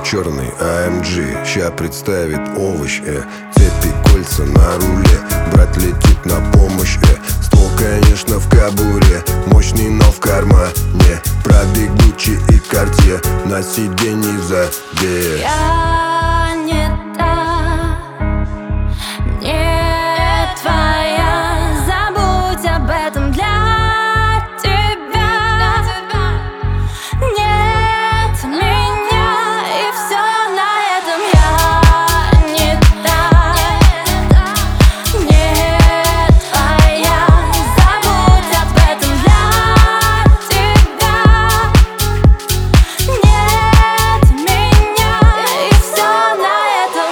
черный AMG ща представит овощ, цепи, кольца на руле. Брат летит на помощь, ствол, конечно, в кобуре. Мощный, но в кармане. Пробег Гуччи и Картье на сиденье сзади. Я не та, не твоя. Забудь об этом для тебя. Нет меня, и все на этом. Я не та, не твоя. Забудь об этом для тебя. Нет меня, и все на этом.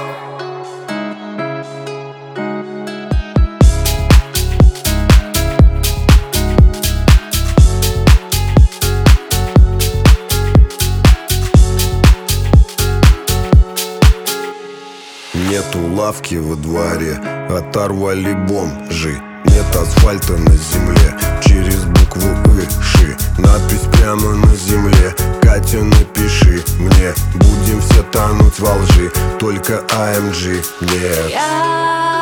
Нету лавки во дворе, оторвали бомжи. Нет асфальта на земле, через букву «ы», надпись прямо на земле. Катя, напиши мне, будем все тонуть во лжи. Только AMG нет. Я